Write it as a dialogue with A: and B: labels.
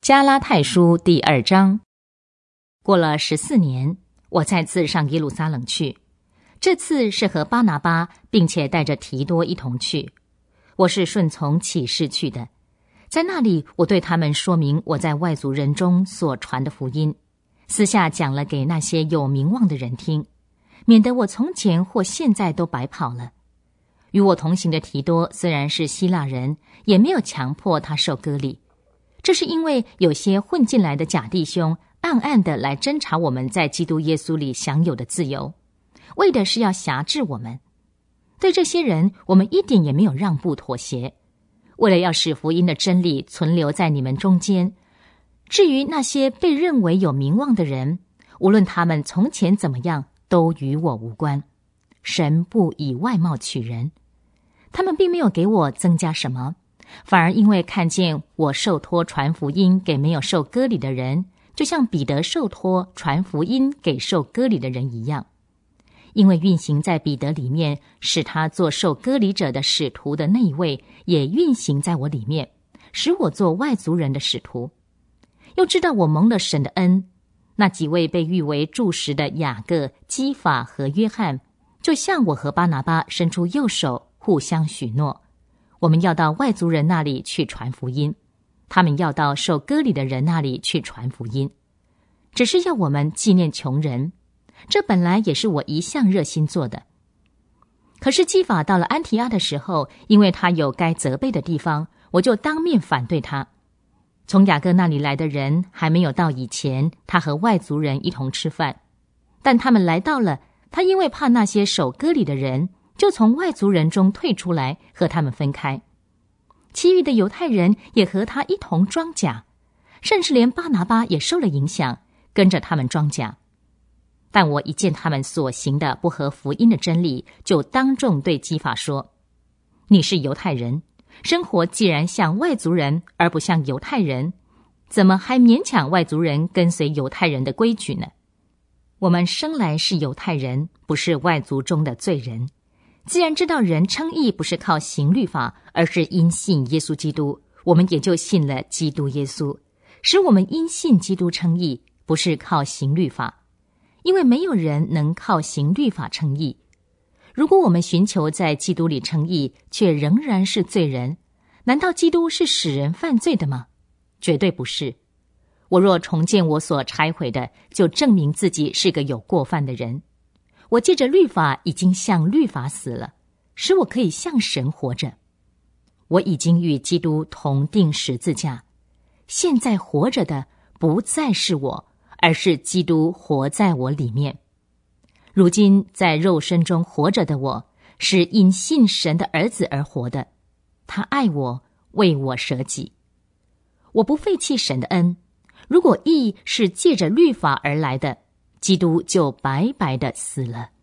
A: 加拉太书第2章。过了14年，我再次上耶路撒冷去，这次是和巴拿巴，并且带着提多一同去。我是顺从启示去的，在那里我对他们说明我在外族人中所传的福音，私下讲了给那些有名望的人听，免得我从前或现在都白跑了。与我同行的提多虽然是希腊人，也没有强迫他受割礼。这是因为有些混进来的假弟兄暗暗地来侦查我们在基督耶稣里享有的自由，为的是要辖制我们。对这些人，我们一点也没有让步妥协，为了要使福音的真理存留在你们中间。至于那些被认为有名望的人，无论他们从前怎么样，都与我无关。神不以外貌取人，他们并没有给我增加什么，反而因为看见我受托传福音给没有受割礼的人，就像彼得受托传福音给受割礼的人一样。因为运行在彼得里面，使他做受割礼者的使徒的那一位，也运行在我里面，使我做外族人的使徒。又知道我蒙了神的恩，那几位被誉为柱石的雅各、基法和约翰，就向我和巴拿巴伸出右手，互相许诺，我们要到外族人那里去传福音，他们要到受割礼的人那里去传福音，只是要我们纪念穷人，这本来也是我一向热心做的。可是基法到了安提阿的时候，因为他有该责备的地方，我就当面反对他。从雅各那里来的人还没有到以前，他和外族人一同吃饭，但他们来到了，他因为怕那些守割礼的人，就从外族人中退出来，和他们分开。其余的犹太人也和他一同装假，甚至连巴拿巴也受了影响，跟着他们装假。但我一见他们所行的不合福音的真理，就当众对基法说：你是犹太人，生活既然像外族人而不像犹太人，怎么还勉强外族人跟随犹太人的规矩呢？我们生来是犹太人，不是外族中的罪人。既然知道人称义不是靠行律法，而是因信耶稣基督，我们也就信了基督耶稣，使我们因信基督称义，不是靠行律法。因为没有人能靠行律法称义。如果我们寻求在基督里称义，却仍然是罪人，难道基督是使人犯罪的吗？绝对不是。我若重建我所拆毁的，就证明自己是个有过犯的人。我借着律法已经向律法死了，使我可以向神活着。我已经与基督同钉十字架，现在活着的不再是我，而是基督活在我里面。如今在肉身中活着的我，是因信神的儿子而活的，他爱我，为我舍己。我不废弃神的恩，如果义是借着律法而来的，基督就白白的死了。